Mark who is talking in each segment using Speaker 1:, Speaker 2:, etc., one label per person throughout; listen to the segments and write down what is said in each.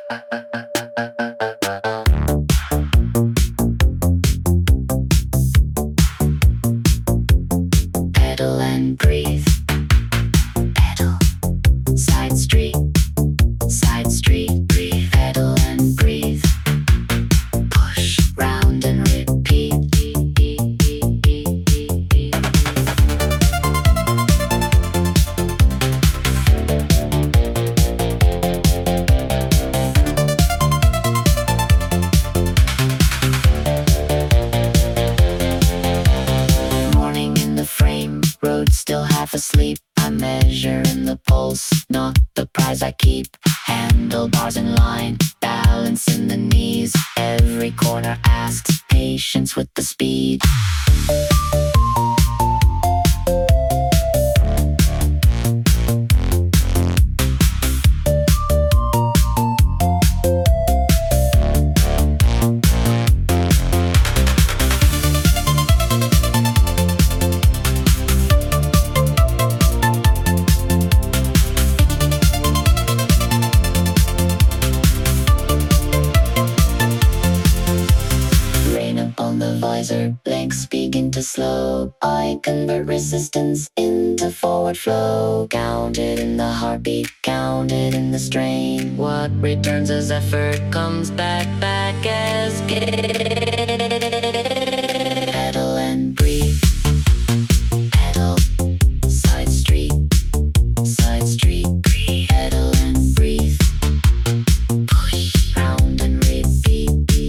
Speaker 1: Pedal and breathe. Pedal. Side street. Side street. Breathe. Pedal and breathe. Push. Round and repeat. Morning in the frame, road still half asleep. I measure in the pulse, not the prize I keep. Handlebars in line, balance in the knees. Every corner asks patience with the speed. Rain upon the visor, legs begin to slow. I convert resistance into forward flow. Counted in the heartbeat, counted in the strain. What returns as effort comes back as gain. Pedal and breathe. Pedal. Side street. Side street. Breathe. Pedal and breathe. Push. Round and repeat.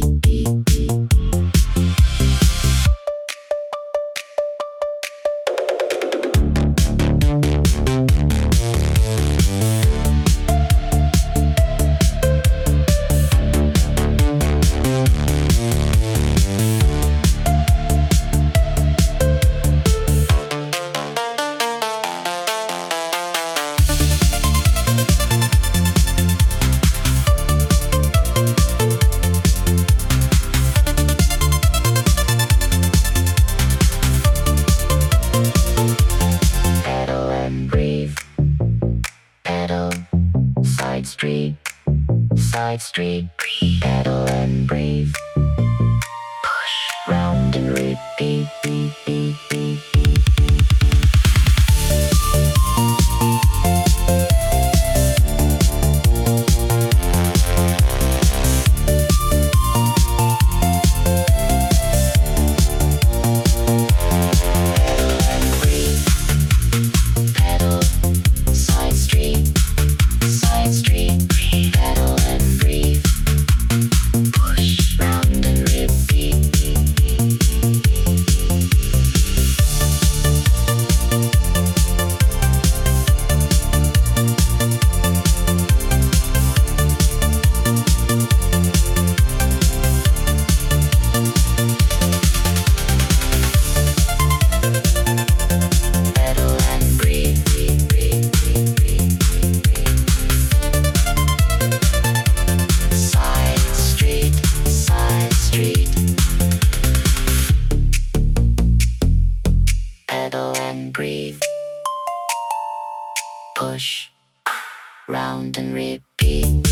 Speaker 1: Pedal and breathe. Pedal. Side street. Side street. Breathe. Pedal and breathe. Push. Round and repeat. Pedal and breathe. Pedal. Side street. Side street. Breathe. Pedal and breathe. Push. Round and repeat. Pedal and breathe. Side street, side street. Pedal and breathe. Push. Round and repeat.